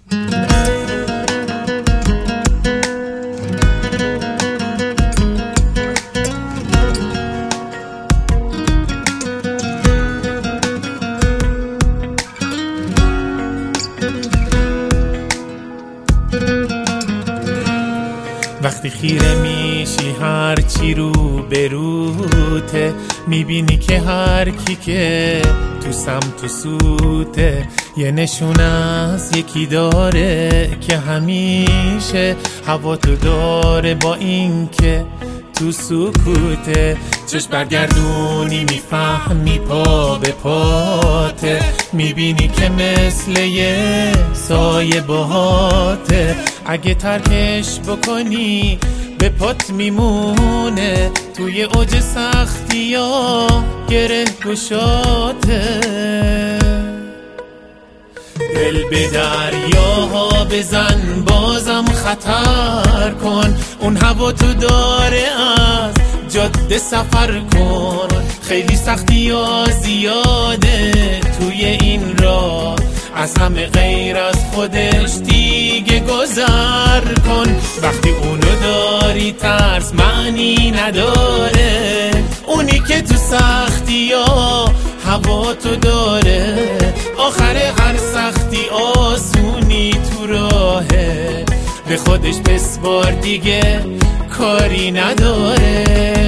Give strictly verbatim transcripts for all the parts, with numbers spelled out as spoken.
وقتی خیره میشی هر چی رو بروته، میبینی که هر کی که تو سمت و سوته یه نشون از یکی داره که همیشه هوا تو داره، با این که تو سکوته چشم برگردونی میفهمی پا به پاته، میبینی که مثل یه سایه باهاته، اگه ترکش بکنی به پات میمونه، توی اوج سختی ها گره گشاته. دل به دریاها بزن بازم خطر کن، اون هوا تو داره از جاده سفر کن، خیلی سختی ها زیاده توی این راه، از همه غیر از خودش دیگه گذر کن، وقتی اونو داری ترس معنی نداره، اونی که تو سختی ها هوا تو داره، آخر هر سختی آسونی تو راهه، به خودش بسپار دیگه کاری نداره.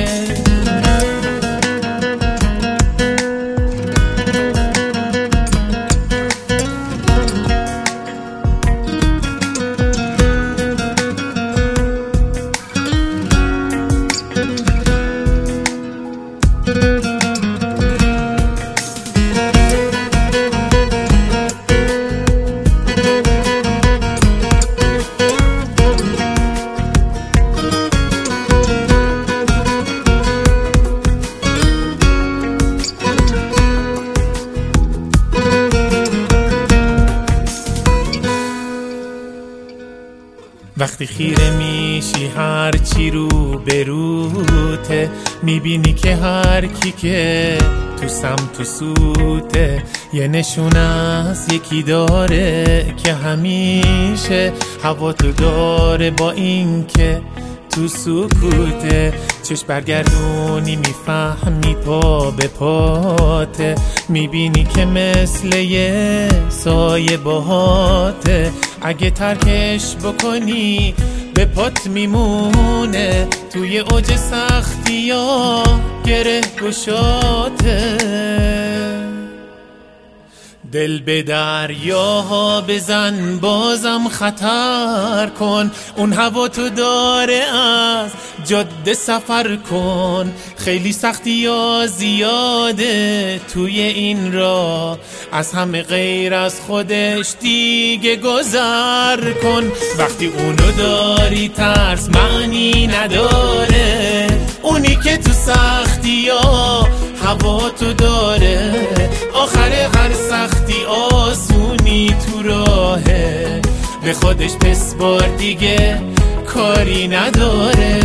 وقتی خیره میشی هر چی رو بروته، میبینی که هر کی که تو سمت و سوته یه نشون از یکی داره که همیشه هوا تو داره، با این که تو سکوته چشم برگردونی میفهمی پا به پاته، میبینی که مثل یه سایه باهاته، اگه ترکش بکنی به پات میمونه، توی اوج سختی ها گره گشاته. دل به دریاها بزن بازم خطر کن، اون هوا تو داره از جاده سفر کن، خیلی سختی ها زیاده توی این راه، از همه غیر از خودش دیگه گذر کن، وقتی اونو داری ترس معنی نداره، اونی که تو سختی ها هوا تو داره، آخر هر سختی آسونی تو راهه، به خودش بسپار دیگه کاری نداره.